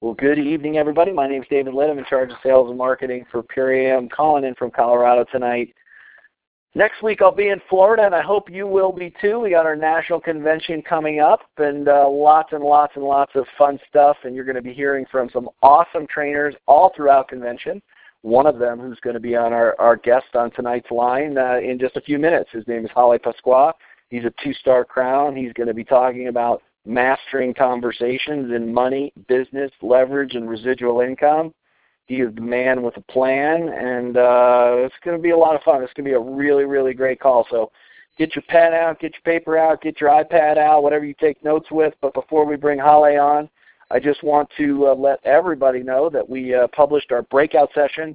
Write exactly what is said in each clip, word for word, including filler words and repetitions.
Well, good evening, everybody. My name is David Litt. I'm in charge of sales and marketing for Purium. I'm calling in from Colorado tonight. Next week I'll be in Florida, and I hope you will be too. We got our national convention coming up, and uh, lots and lots and lots of fun stuff, and you're going to be hearing from some awesome trainers all throughout convention. One of them who's going to be on our, our guest on tonight's line uh, in just a few minutes. His name is Halle Pasqua. He's a two-star crown. He's going to be talking about mastering conversations in money, business, leverage, and residual income. He is the man with a plan, and uh, it's going to be a lot of fun. It's going to be a really, really great call. So get your pen out, get your paper out, get your iPad out, whatever you take notes with. But before we bring Halle on, I just want to uh, let everybody know that we uh, published our breakout session.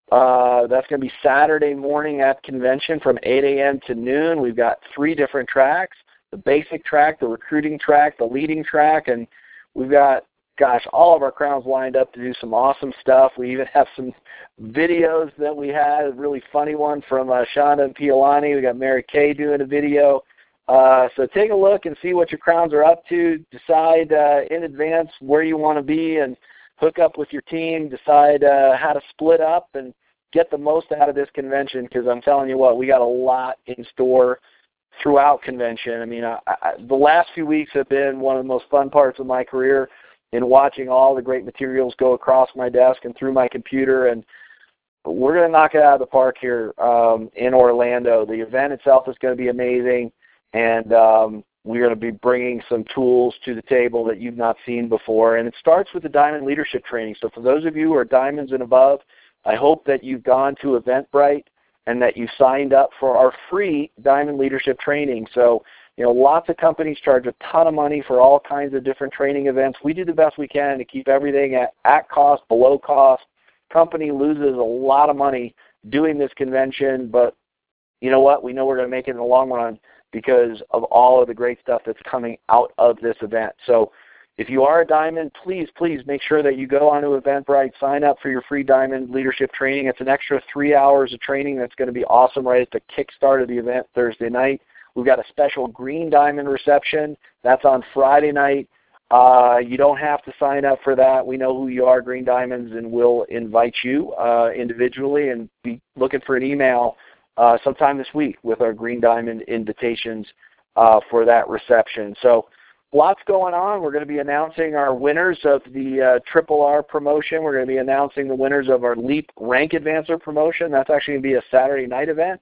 Uh, that's going to be Saturday morning at convention from eight a.m. to noon. We've got three different tracks. The basic track, the recruiting track, the leading track, and we've got, gosh, all of our crowns lined up to do some awesome stuff. We even have some videos that we had, a really funny one from uh, Shonda and Piolani. We got Mary Kay doing a video. Uh, so take a look and see what your crowns are up to. Decide uh, in advance where you want to be and hook up with your team. Decide uh, how to split up and get the most out of this convention, because I'm telling you what, we got a lot in store throughout convention. I mean, I, I, the last few weeks have been one of the most fun parts of my career in watching all the great materials go across my desk and through my computer, and we're going to knock it out of the park here um, in Orlando. The event itself is going to be amazing, and um, we're going to be bringing some tools to the table that you've not seen before, and it starts with the Diamond Leadership Training. So for those of you who are diamonds and above, I hope that you've gone to Eventbrite and that you signed up for our free Diamond Leadership Training. So, you know, lots of companies charge a ton of money for all kinds of different training events. We do the best we can to keep everything at, at cost, below cost. Company loses a lot of money doing this convention, but you know what? We know we're going to make it in the long run because of all of the great stuff that's coming out of this event. So if you are a diamond, please, please make sure that you go onto Eventbrite, sign up for your free Diamond Leadership Training. It's an extra three hours of training that's going to be awesome right at the kickstart of the event Thursday night. We've got a special Green Diamond reception. That's on Friday night. Uh, you don't have to sign up for that. We know who you are, Green Diamonds, and we'll invite you uh, individually, and be looking for an email uh, sometime this week with our Green Diamond invitations uh, for that reception. So lots going on. We're going to be announcing our winners of the uh, Triple R promotion. We're going to be announcing the winners of our Leap Rank Advancer promotion. That's actually going to be a Saturday night event.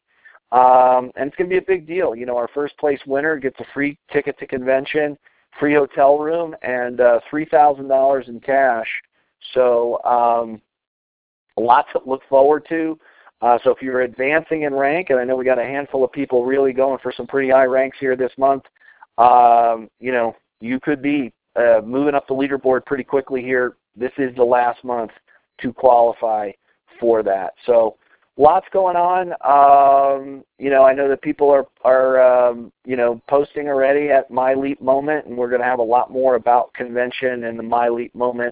Um, and it's going to be a big deal. You know, our first place winner gets a free ticket to convention, free hotel room, and uh, three thousand dollars in cash. So um, a lot to look forward to. Uh, so if you're advancing in rank, and I know we got a handful of people really going for some pretty high ranks here this month, um, you know, you could be uh, moving up the leaderboard pretty quickly here. This is the last month to qualify for that. So lots going on. Um, you know, I know that people are, are um, you know, posting already at My Leap Moment, and we're going to have a lot more about convention and the My Leap Moment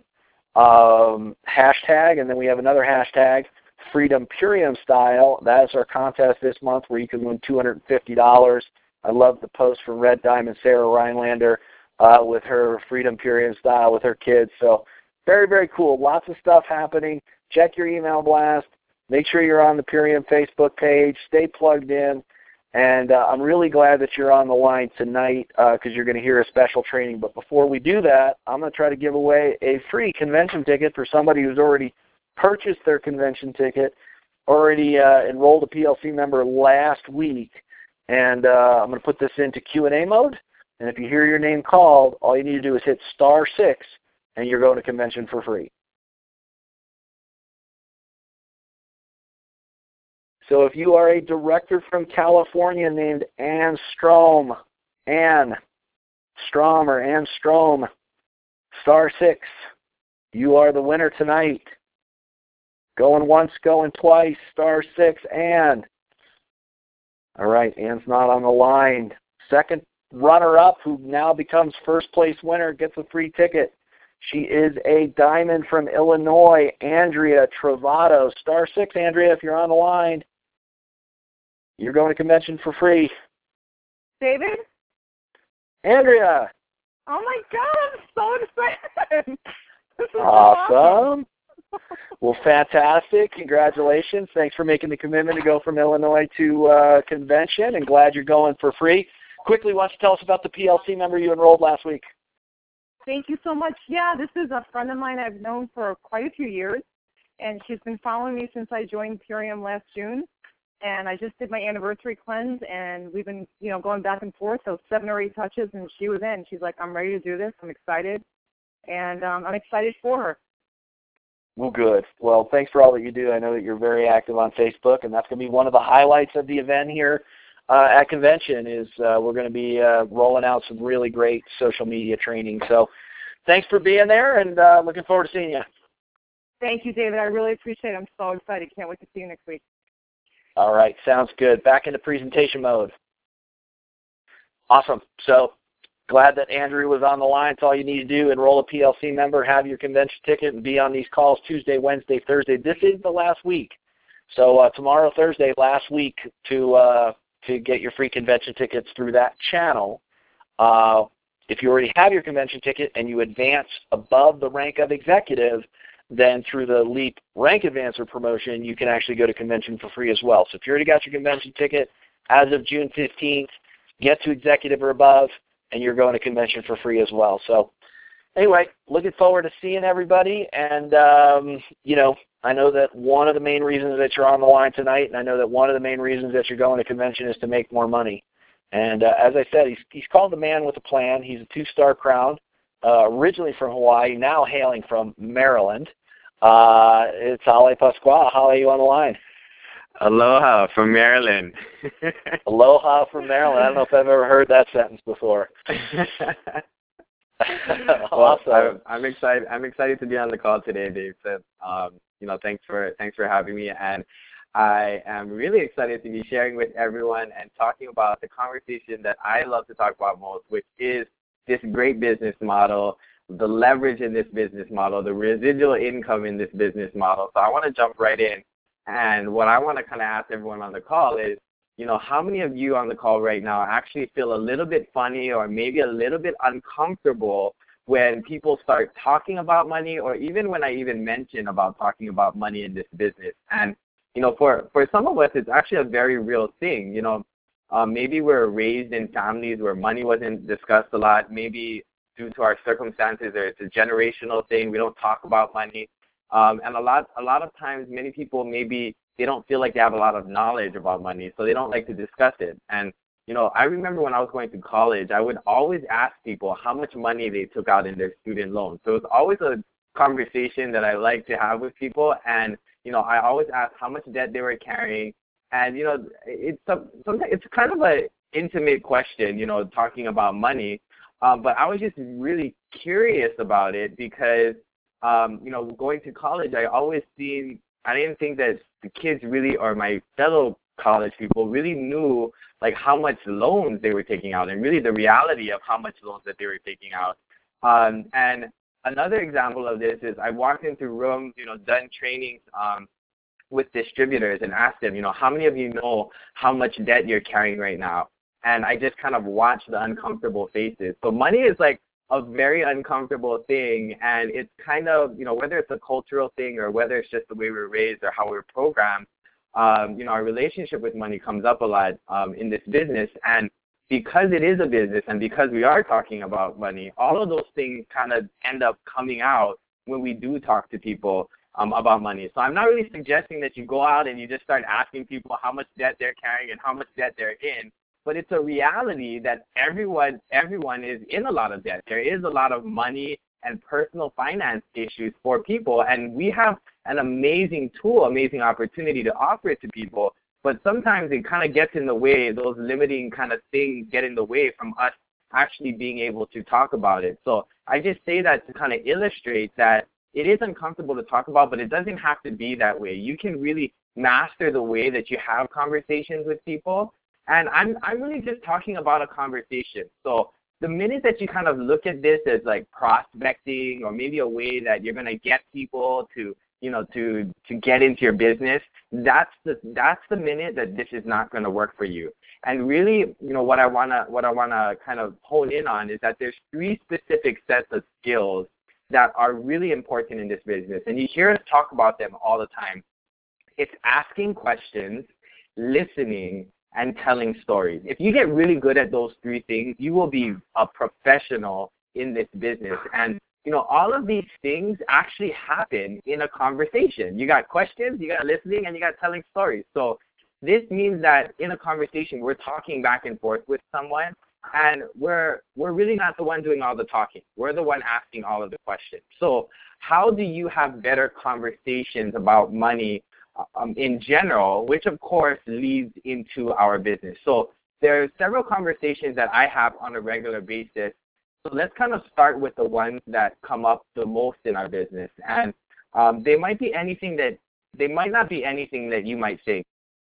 um, hashtag. And then we have another hashtag, Freedom Purium Style. That is our contest this month where you can win two hundred fifty dollars. I love the post from Red Diamond Sarah Rhinelander uh, with her Freedom Purium Style with her kids. So very, very cool. Lots of stuff happening. Check your email blast. Make sure you're on the Purium Facebook page. Stay plugged in. And uh, I'm really glad that you're on the line tonight because uh, you're going to hear a special training. But before we do that, I'm going to try to give away a free convention ticket for somebody who's already purchased their convention ticket, already uh, enrolled a P L C member last week. And uh, I'm going to put this into Q and A mode. And if you hear your name called, all you need to do is hit star six, and you're going to convention for free. So if you are a director from California named Ann Strom, Ann Strom or Ann Strom, star six, you are the winner tonight. Going once, going twice, star six, Ann. All right, Ann's not on the line. Second runner-up, who now becomes first-place winner, gets a free ticket. She is a diamond from Illinois, Andrea Travato. Star six, Andrea, if you're on the line. You're going to convention for free. David? Andrea. Oh, my God, I'm so excited. This is Awesome. Well, fantastic. Congratulations. Thanks for making the commitment to go from Illinois to uh, convention, and glad you're going for free. Quickly, why don't you tell us about the P L C member you enrolled last week? Thank you so much. Yeah, this is a friend of mine I've known for quite a few years, and she's been following me since I joined Purium last June. And I just did my anniversary cleanse, and we've been, you know, going back and forth, so seven or eight touches, and she was in. She's like, I'm ready to do this. I'm excited, and um, I'm excited for her. Well, good. Well, thanks for all that you do. I know that you're very active on Facebook, and that's going to be one of the highlights of the event here uh, at convention is uh, we're going to be uh, rolling out some really great social media training. So thanks for being there, and uh, looking forward to seeing you. Thank you, David. I really appreciate it. I'm so excited. Can't wait to see you next week. All right. Sounds good. Back into presentation mode. Awesome. So glad that Andrew was on the line. It's all you need to do. Enroll a P L C member, have your convention ticket, and be on these calls Tuesday, Wednesday, Thursday. This is the last week. So uh, tomorrow, Thursday, last week to uh, to get your free convention tickets through that channel. Uh, if you already have your convention ticket and you advance above the rank of executive, then through the LEAP Rank Advancer promotion, you can actually go to convention for free as well. So if you already got your convention ticket as of June fifteenth, get to executive or above, and you're going to convention for free as well. So anyway, looking forward to seeing everybody. And, um, you know, I know that one of the main reasons that you're on the line tonight, and I know that one of the main reasons that you're going to convention is to make more money. And uh, as I said, he's, he's called the man with a plan. He's a two-star crown, uh, originally from Hawaii, now hailing from Maryland. Uh, it's Ale Pasquale. How are you on the line? Aloha from Maryland. Aloha from Maryland. I don't know if I've ever heard that sentence before. Well, Awesome. I'm, I'm excited. I'm excited to be on the call today, Dave. So, um, you know, thanks for thanks for having me, and I am really excited to be sharing with everyone and talking about the conversation that I love to talk about most, which is this great business model, the leverage in this business model, the residual income in this business model. So I want to jump right in. And what I want to kind of ask everyone on the call is, you know, how many of you on the call right now actually feel a little bit funny or maybe a little bit uncomfortable when people start talking about money, or even when I even mention about talking about money in this business? And, you know, for, for some of us, it's actually a very real thing. You know, um, maybe we're raised in families where money wasn't discussed a lot. Maybe due to our circumstances, or it's a generational thing. We don't talk about money. Um, and a lot, a lot of times, many people maybe they don't feel like they have a lot of knowledge about money, so they don't like to discuss it. And, you know, I remember when I was going to college, I would always ask people how much money they took out in their student loan. So it's always a conversation that I like to have with people. And, you know, I always ask how much debt they were carrying. And, you know, it's a, sometimes it's kind of an intimate question, you know, talking about money. Um, but I was just really curious about it because, um, you know, going to college, I always seen, I didn't think that the kids really, or my fellow college people really knew like how much loans they were taking out, and really the reality of how much loans that they were taking out. Um, and another example of this is I walked into rooms, you know, done trainings um, with distributors and asked them, you know, how many of you know how much debt you're carrying right now? And I just kind of watched the uncomfortable faces. So money is like a very uncomfortable thing, and it's kind of, you know, whether it's a cultural thing or whether it's just the way we're raised or how we're programmed, um, you know, our relationship with money comes up a lot um, in this business. And because it is a business and because we are talking about money, all of those things kind of end up coming out when we do talk to people um, about money. So I'm not really suggesting that you go out and you just start asking people how much debt they're carrying and how much debt they're in. But it's a reality that everyone everyone is in a lot of debt. There is a lot of money and personal finance issues for people, and we have an amazing tool, amazing opportunity to offer it to people. But sometimes it kind of gets in the way, those limiting kind of things get in the way from us actually being able to talk about it. So I just say that to kind of illustrate that it is uncomfortable to talk about, but it doesn't have to be that way. You can really master the way that you have conversations with people. And I'm I'm really just talking about a conversation. So the minute that you kind of look at this as like prospecting, or maybe a way that you're going to get people to, you know, to to get into your business, that's the that's the minute that this is not going to work for you. And really, you know, what I wanna what I wanna kind of hone in on is that there's three specific sets of skills that are really important in this business, and you hear us talk about them all the time. It's asking questions, listening, and telling stories. If you get really good at those three things, you will be a professional in this business. And, you know, all of these things actually happen in a conversation. You got questions, you got listening, and you got telling stories. So this means that in a conversation, we're talking back and forth with someone, and we're we're really not the one doing all the talking. We're the one asking all of the questions. So how do you have better conversations about money um, in general, which of course leads into our business? So there are several conversations that I have on a regular basis. So let's kind of start with the ones that come up the most in our business. And um, they might be anything that, they might not be anything that you might think.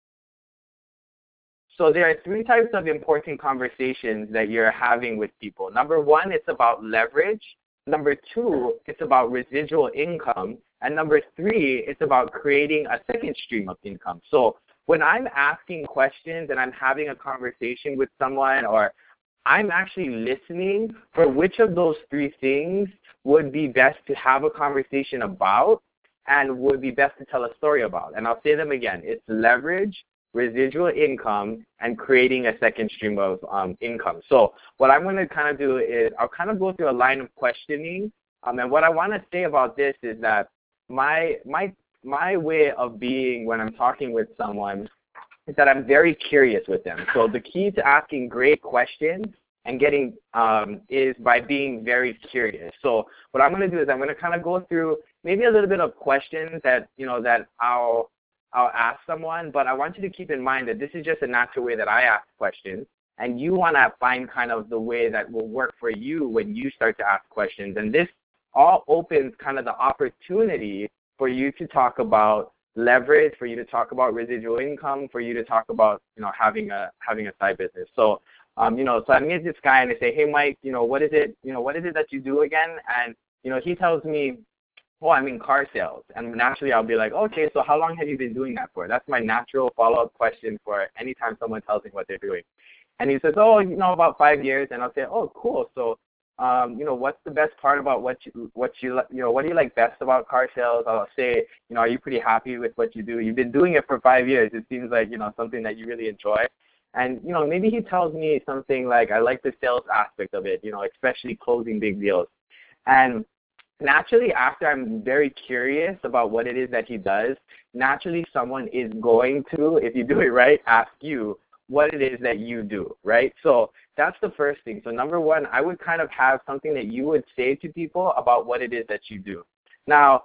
So there are three types of important conversations that you're having with people. Number one, it's about leverage. Number two, it's about residual income. And number three, it's about creating a second stream of income. So when I'm asking questions and I'm having a conversation with someone, or I'm actually listening for which of those three things would be best to have a conversation about and would be best to tell a story about. And I'll say them again. It's leverage, residual income, and creating a second stream of um, income. So what I'm going to kind of do is I'll kind of go through a line of questioning. Um, and what I want to say about this is that my my my way of being when I'm talking with someone is that I'm very curious with them. So the key to asking great questions and getting um, is by being very curious. So what I'm going to do is I'm going to kind of go through maybe a little bit of questions that you know that I'll I'll ask someone, but I want you to keep in mind that this is just a natural way that I ask questions, and you want to find kind of the way that will work for you when you start to ask questions. And this all opens kind of the opportunity for you to talk about leverage, for you to talk about residual income, for you to talk about, you know, having a having a side business. So, um, you know, so I meet this guy and I say, hey, Mike, you know, what is it, you know, what is it that you do again? And, you know, he tells me, oh, I'm in car sales. And naturally I'll be like, okay, so how long have you been doing that for? That's my natural follow-up question for anytime someone tells me what they're doing. And he says, oh, you know, about five years. And I'll say, oh, cool. So, um, you know, what's the best part about what you, what you, you know, what do you like best about car sales? I'll say, you know, are you pretty happy with what you do? You've been doing it for five years. It seems like, you know, something that you really enjoy. And, you know, maybe he tells me something like, I like the sales aspect of it, you know, especially closing big deals. And naturally, after I'm very curious about what it is that he does, naturally someone is going to, if you do it right, ask you what it is that you do, right? So that's the first thing. So number one, I would kind of have something that you would say to people about what it is that you do. Now,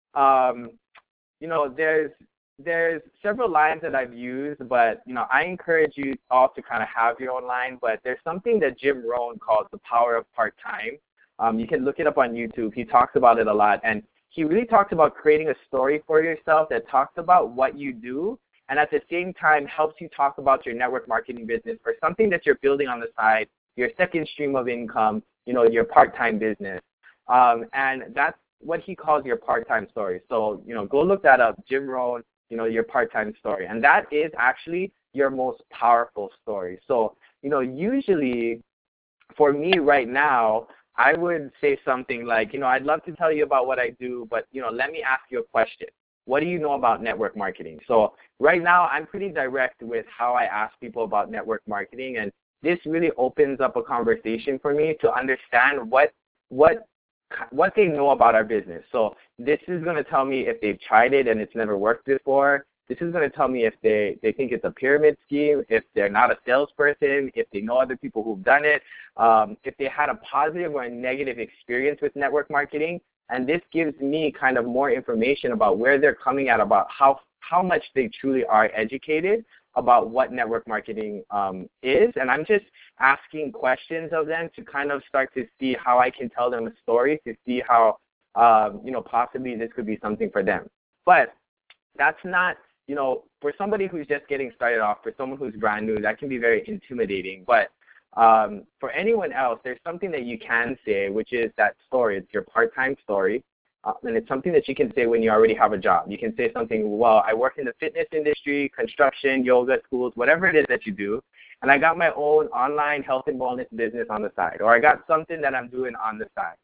um, you know, there's there's several lines that I've used, but, you know, I encourage you all to kind of have your own line, but there's something that Jim Rohn calls the power of part-time. Um, you can look it up on YouTube. He talks about it a lot, and he really talks about creating a story for yourself that talks about what you do, and at the same time helps you talk about your network marketing business or something that you're building on the side, your second stream of income, you know, your part-time business. Um, and that's what he calls your part-time story. So, you know, go look that up, Jim Rohn, you know, your part-time story. And that is actually your most powerful story. So, you know, usually for me right now, I would say something like, you know, I'd love to tell you about what I do, but, you know, let me ask you a question. What do you know about network marketing? So right now I'm pretty direct with how I ask people about network marketing, and this really opens up a conversation for me to understand what what what they know about our business. So this is going to tell me if they've tried it and it's never worked before. This is going to tell me if they, they think it's a pyramid scheme, if they're not a salesperson, if they know other people who've done it, um, if they had a positive or a negative experience with network marketing. And this gives me kind of more information about where they're coming at, about how, how much they truly are educated about what network marketing um, is. And I'm just asking questions of them to kind of start to see how I can tell them a story, to see how, um, you know, possibly this could be something for them. But that's not, you know, for somebody who's just getting started off, for someone who's brand new, that can be very intimidating. But um, for anyone else, there's something that you can say, which is that story. It's your part-time story. Uh, and it's something that you can say when you already have a job. You can say something, well, I work in the fitness industry, construction, yoga, schools, whatever it is that you do, and I got my own online health and wellness business on the side, or I got something that I'm doing on the side.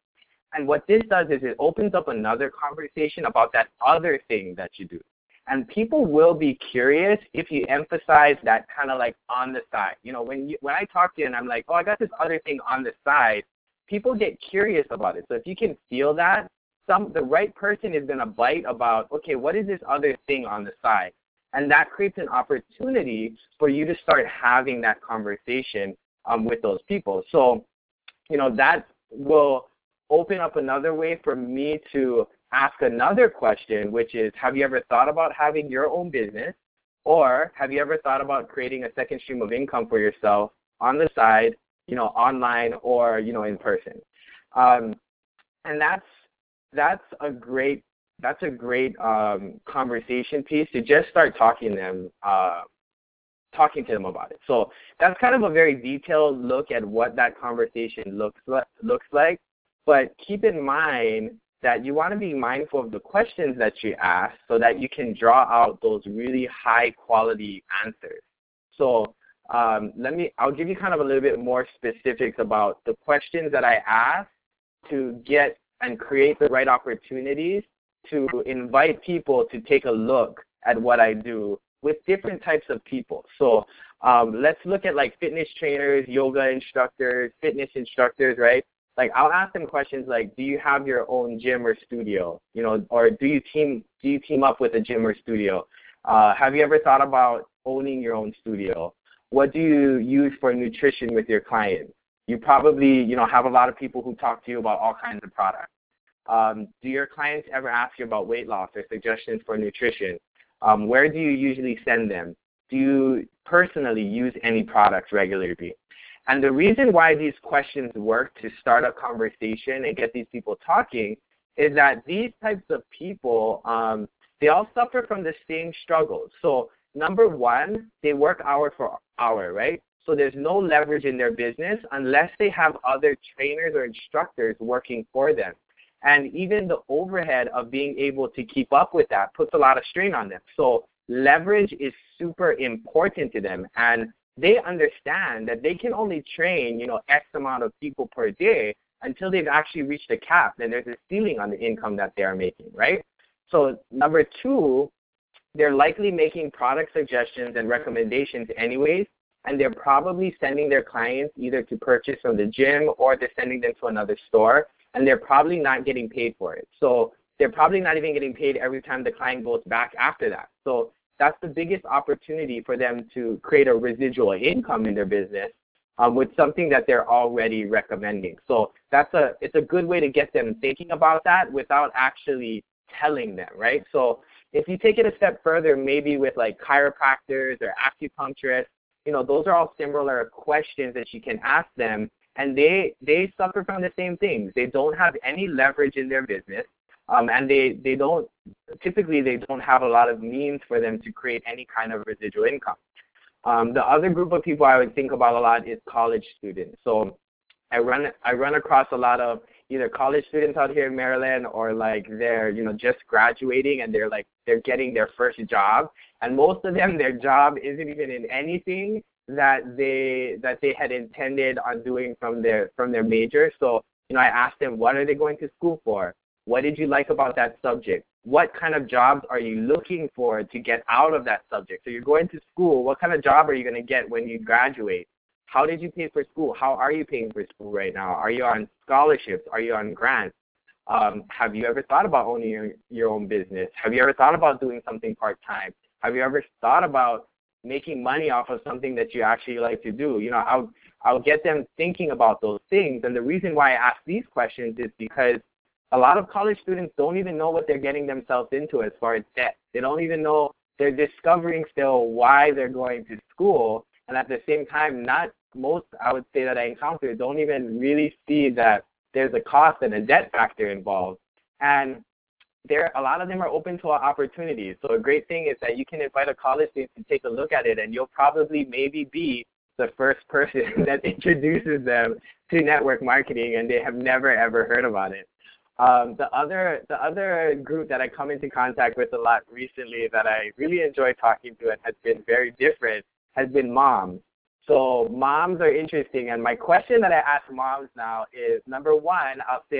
And what this does is it opens up another conversation about that other thing that you do. And people will be curious if you emphasize that kind of like on the side. You know, when you, when I talk to you and I'm like, oh, I got this other thing on the side, people get curious about it. So if you can feel that, some the right person is going to bite about, okay, what is this other thing on the side? And that creates an opportunity for you to start having that conversation um, with those people. So, you know, that will open up another way for me to ask another question, which is, have you ever thought about having your own business? Or have you ever thought about creating a second stream of income for yourself on the side, you know, online or, you know, in person? Um, and that's that's a great that's a great um, conversation piece to just start talking to them uh, talking to them about it. So that's kind of a very detailed look at what that conversation looks like, looks like. But keep in mind that you want to be mindful of the questions that you ask so that you can draw out those really high quality answers. So um, let me, I'll give you kind of a little bit more specifics about the questions that I ask to get and create the right opportunities to invite people to take a look at what I do with different types of people. So um, let's look at like fitness trainers, yoga instructors, fitness instructors, right? Like I'll ask them questions like, do you have your own gym or studio? You know, or do you team do you team up with a gym or studio? Uh, have you ever thought about owning your own studio? What do you use for nutrition with your clients? You probably, you know, have a lot of people who talk to you about all kinds of products. Um, do your clients ever ask you about weight loss or suggestions for nutrition? Um, where do you usually send them? Do you personally use any products regularly? And the reason why these questions work to start a conversation and get these people talking is that these types of people, um, they all suffer from the same struggles. So number one, they work hour for hour, right? So there's no leverage in their business unless they have other trainers or instructors working for them. And even the overhead of being able to keep up with that puts a lot of strain on them. So leverage is super important to them. And they understand that they can only train, you know, X amount of people per day until they've actually reached a cap. Then there's a ceiling on the income that they are making, right? So number two, they're likely making product suggestions and recommendations anyways, and they're probably sending their clients either to purchase from the gym or they're sending them to another store, and they're probably not getting paid for it. So they're probably not even getting paid every time the client goes back after that. So that's the biggest opportunity for them to create a residual income in their business um, with something that they're already recommending. So that's a it's a good way to get them thinking about that without actually telling them, right? So if you take it a step further, maybe with like chiropractors or acupuncturists, you know, those are all similar questions that you can ask them, and they they suffer from the same things. They don't have any leverage in their business. Um, and they, they don't, typically they don't have a lot of means for them to create any kind of residual income. Um, the other group of people I would think about a lot is college students. So I run, I run across a lot of either college students out here in Maryland or like they're, you know, just graduating and they're like, they're getting their first job. And most of them, their job isn't even in anything that they, that they had intended on doing from their, from their major. So, you know, I asked them, what are they going to school for? What did you like about that subject? What kind of jobs are you looking for to get out of that subject? So you're going to school. What kind of job are you going to get when you graduate? How did you pay for school? How are you paying for school right now? Are you on scholarships? Are you on grants? Um, have you ever thought about owning your, your own business? Have you ever thought about doing something part-time? Have you ever thought about making money off of something that you actually like to do? You know, I'll, I'll get them thinking about those things. And the reason why I ask these questions is because a lot of college students don't even know what they're getting themselves into as far as debt. They don't even know, they're discovering still why they're going to school. And at the same time, not most, I would say, that I encounter don't even really see that there's a cost and a debt factor involved. And there, a lot of them are open to opportunities. So a great thing is that you can invite a college student to take a look at it, and you'll probably maybe be the first person that introduces them to network marketing, and they have never, ever heard about it. Um, the other the other group that I come into contact with a lot recently that I really enjoy talking to and has been very different has been moms. So moms are interesting, and my question that I ask moms now is, number one, I'll say,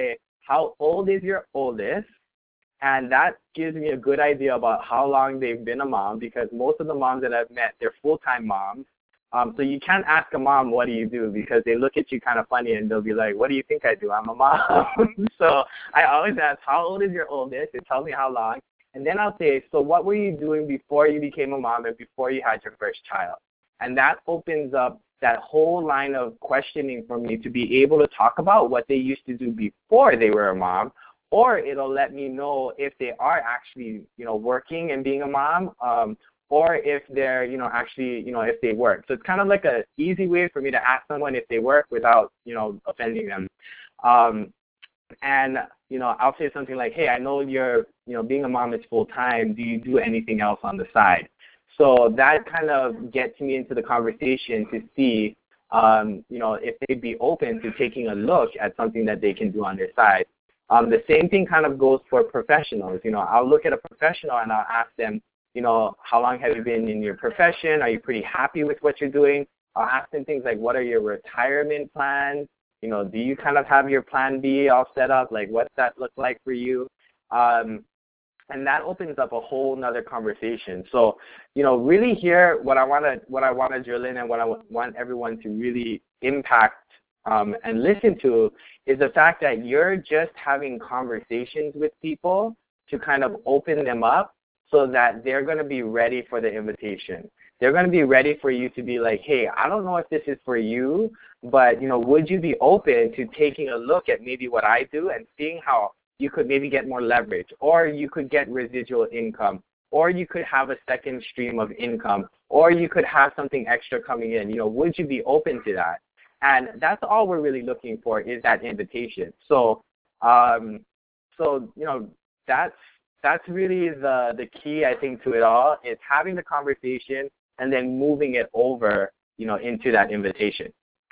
how old is your oldest? And that gives me a good idea about how long they've been a mom, because most of the moms that I've met, they're full-time moms. Um, so you can't ask a mom, what do you do? Because they look at you kind of funny and they'll be like, what do you think I do? I'm a mom. So I always ask, how old is your oldest? And tell me how long. And then I'll say, so what were you doing before you became a mom and before you had your first child? And that opens up that whole line of questioning for me to be able to talk about what they used to do before they were a mom, or it'll let me know if they are actually, you know, working and being a mom, um, or if they're, you know, actually, you know, if they work. So it's kind of like an easy way for me to ask someone if they work without, you know, offending them. Um, and, you know, I'll say something like, hey, I know you're, you know, being a mom is full-time. Do you do anything else on the side? So that kind of gets me into the conversation to see, um, you know, if they'd be open to taking a look at something that they can do on their side. Um, the same thing kind of goes for professionals. You know, I'll look at a professional and I'll ask them, you know, how long have you been in your profession? Are you pretty happy with what you're doing? I'll ask them things like, what are your retirement plans? You know, do you kind of have your plan B all set up? Like, what's that look like for you? Um, and that opens up a whole nother conversation. So, you know, really here, what I want to what I want to drill in and what I want everyone to really impact um, and listen to is the fact that you're just having conversations with people to kind of open them up so that they're going to be ready for the invitation. They're going to be ready for you to be like, hey, I don't know if this is for you, but, you know, would you be open to taking a look at maybe what I do and seeing how you could maybe get more leverage, or you could get residual income, or you could have a second stream of income, or you could have something extra coming in. You know, would you be open to that? And that's all we're really looking for is that invitation. So, um, so you know, that's that's really the the key, I think, to it all is having the conversation and then moving it over, you know, into that invitation.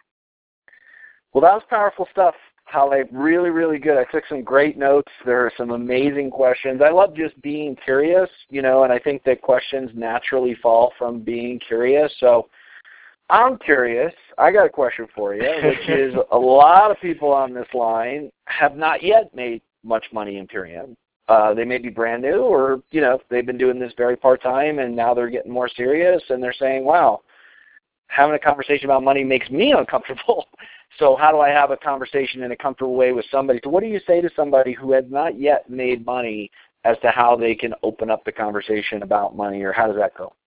Well, that was powerful stuff, Halle. Really, really good. I took some great notes. There are some amazing questions. I love just being curious, you know, and I think that questions naturally fall from being curious. So I'm curious. I got a question for you, which is a lot of people on this line have not yet made much money in Purium. Uh, they may be brand new, or, you know, they've been doing this very part-time and now they're getting more serious and they're saying, wow, having a conversation about money makes me uncomfortable. So how do I have a conversation in a comfortable way with somebody? So what do you say to somebody who has not yet made money as to how they can open up the conversation about money, or how does that go?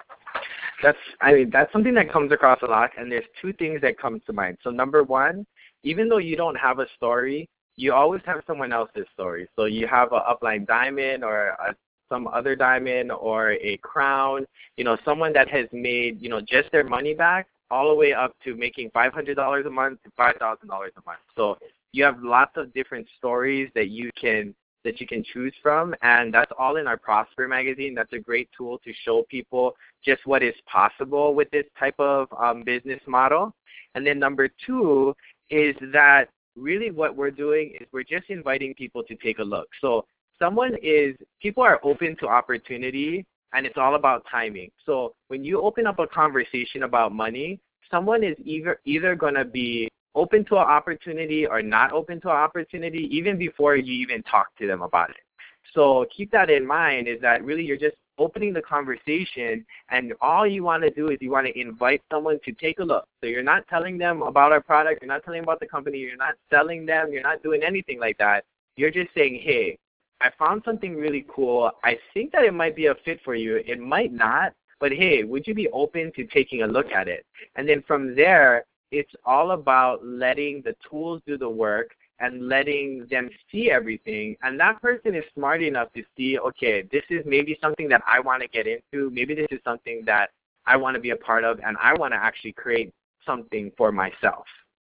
That's, I mean, that's something that comes across a lot, and there's two things that come to mind. So number one, even though you don't have a story, you always have someone else's story. So you have an upline diamond or a, some other diamond or a crown, you know, someone that has made, you know, just their money back all the way up to making five hundred dollars a month to five thousand dollars a month. So you have lots of different stories that you can that you can choose from, and that's all in our Prosper magazine. That's a great tool to show people just what is possible with this type of um, business model. And then number two is that really what we're doing is we're just inviting people to take a look. So someone is, people are open to opportunity, and it's all about timing. So when you open up a conversation about money, someone is either either going to be open to an opportunity or not open to an opportunity even before you even talk to them about it. So keep that in mind, is that really you're just opening the conversation, and all you want to do is you want to invite someone to take a look. So you're not telling them about our product, you're not telling them about the company, you're not selling them, you're not doing anything like that. You're just saying, hey, I found something really cool. I think that it might be a fit for you. It might not, but hey, would you be open to taking a look at it? And then from there, it's all about letting the tools do the work and letting them see everything. And that person is smart enough to see, okay, this is maybe something that I want to get into. Maybe this is something that I want to be a part of, and I want to actually create something for myself.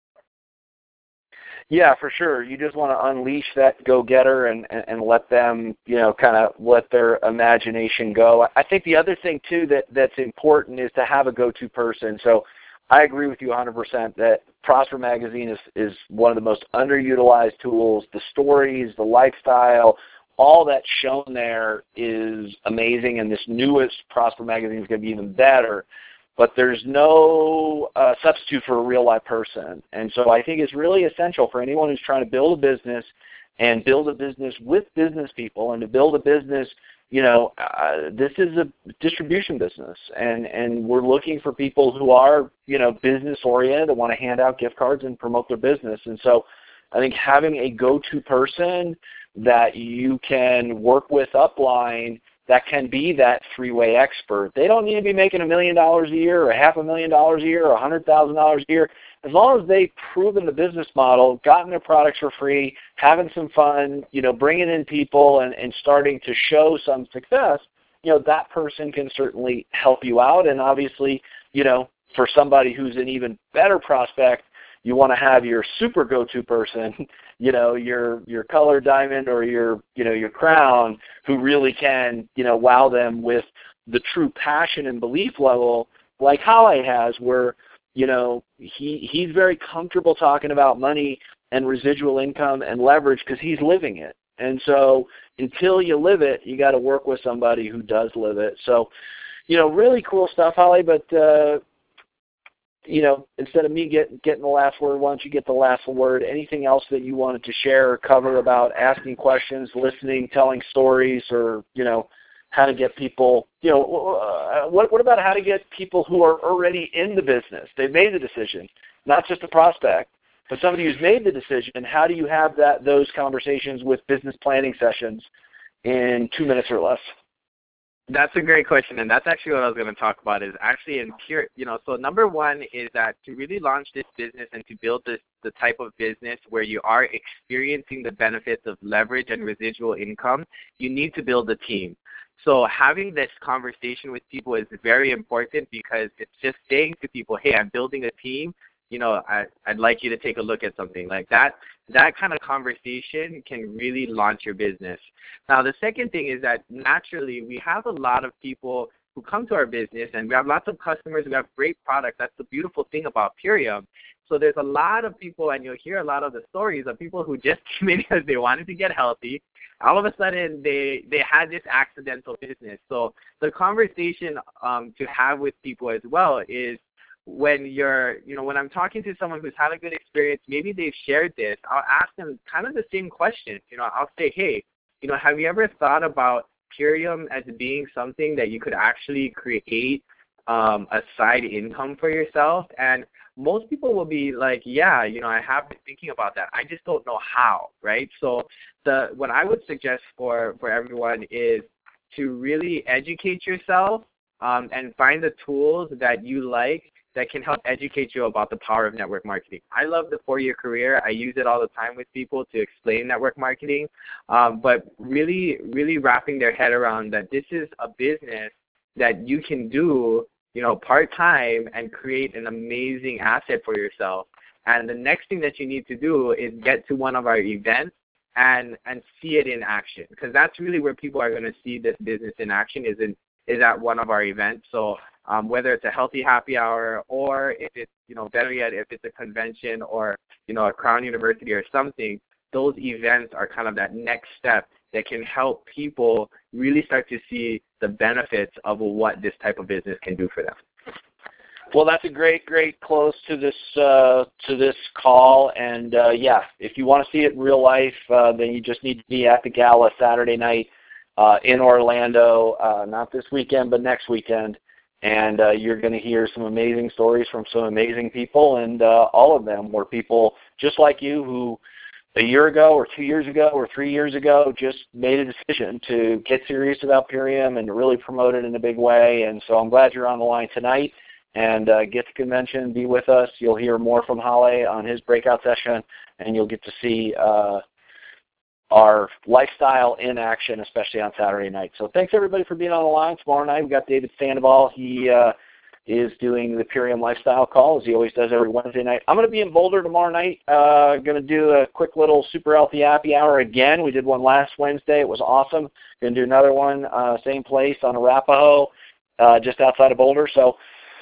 Yeah, for sure. You just want to unleash that go-getter and, and, and let them, you know, kind of let their imagination go. I think the other thing, too, that, that's important is to have a go-to person. So I agree with you one hundred percent that Prosper Magazine is, is one of the most underutilized tools. The stories, the lifestyle, all that's shown there is amazing, and this newest Prosper Magazine is going to be even better. But there's no uh, substitute for a real-life person. And so I think it's really essential for anyone who's trying to build a business and build a business with business people, and to build a business, you know, uh, this is a distribution business, and, and we're looking for people who are, you know, business-oriented and want to hand out gift cards and promote their business. And so I think having a go-to person that you can work with upline that can be that three-way expert. They don't need to be making a million dollars a year or half a million dollars a year or a hundred thousand dollars a year. As long as they've proven the business model, gotten their products for free, having some fun, you know, bringing in people and, and starting to show some success, you know, that person can certainly help you out. And obviously, you know, for somebody who's an even better prospect, you want to have your super go-to person, you know, your your color diamond or your, you know, your crown, who really can, you know, wow them with the true passion and belief level, like Hale has, where, you know, he he's very comfortable talking about money and residual income and leverage because he's living it. And so until you live it, you got to work with somebody who does live it. So, you know, really cool stuff, Hale, but uh you know, instead of me get, getting the last word, why don't you get the last word? Anything else that you wanted to share or cover about asking questions, listening, telling stories, or, you know, how to get people, you know, uh, what, what about how to get people who are already in the business? They've made the decision, not just a prospect, but somebody who's made the decision. How do you have that those conversations with business planning sessions in two minutes or less? That's a great question, and that's actually what I was going to talk about, is actually in pure, you know, so number one is that to really launch this business and to build this, the type of business where you are experiencing the benefits of leverage and residual income, you need to build a team. So having this conversation with people is very important, because it's just saying to people, hey, I'm building a team, you know, I, I'd like you to take a look at something like that. That kind of conversation can really launch your business. Now, the second thing is that naturally we have a lot of people who come to our business, and we have lots of customers. We have great products. That's the beautiful thing about Purium. So there's a lot of people, and you'll hear a lot of the stories of people who just came in because they wanted to get healthy. All of a sudden, they, they had this accidental business. So the conversation um, to have with people as well is, when you're, you know, when I'm talking to someone who's had a good experience, maybe they've shared this, I'll ask them kind of the same question. You know, I'll say, hey, you know, have you ever thought about Purium as being something that you could actually create um, a side income for yourself? And most people will be like, yeah, you know, I have been thinking about that. I just don't know how, right? So the what I would suggest for, for everyone is to really educate yourself um, and find the tools that you like that can help educate you about the power of network marketing. I love the four-year career. I use it all the time with people to explain network marketing, um, but really, really wrapping their head around that this is a business that you can do, you know, part-time and create an amazing asset for yourself. And the next thing that you need to do is get to one of our events and and see it in action, because that's really where people are going to see this business in action, is in is at one of our events. So um, whether it's a healthy happy hour, or if it's, you know, better yet, if it's a convention or, you know, a Crown University or something, those events are kind of that next step that can help people really start to see the benefits of what this type of business can do for them. Well, that's a great, great close to this uh, to this call. And uh, yeah, if you want to see it in real life, uh, then you just need to be at the gala Saturday night uh, in Orlando. Uh, not this weekend, but next weekend. And uh, you're going to hear some amazing stories from some amazing people, and uh, all of them were people just like you who a year ago or two years ago or three years ago just made a decision to get serious about Purium and to really promote it in a big way. And so I'm glad you're on the line tonight. And uh, get to convention, be with us. You'll hear more from Hale on his breakout session, and you'll get to see uh, our lifestyle in action, especially on Saturday night. So thanks, everybody, for being on the line. Tomorrow night we've got David Sandoval. He uh, is doing the Purium Lifestyle Call, as he always does every Wednesday night. I'm going to be in Boulder tomorrow night. Uh, going to do a quick little Super Healthy Happy Hour again. We did one last Wednesday. It was awesome. Going to do another one, uh, same place on Arapahoe, uh, just outside of Boulder. So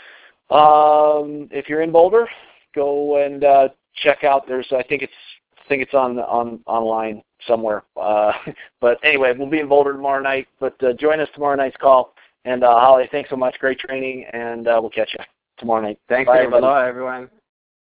Um, if you're in Boulder, go and uh, check out. There's, I think it's, I think it's on on online somewhere. Uh, but anyway, we'll be in Boulder tomorrow night. But uh, join us tomorrow night's call. And uh, Hale, thanks so much. Great training, and uh, we'll catch you tomorrow night. Thanks, Bye, everybody. Hello, everyone.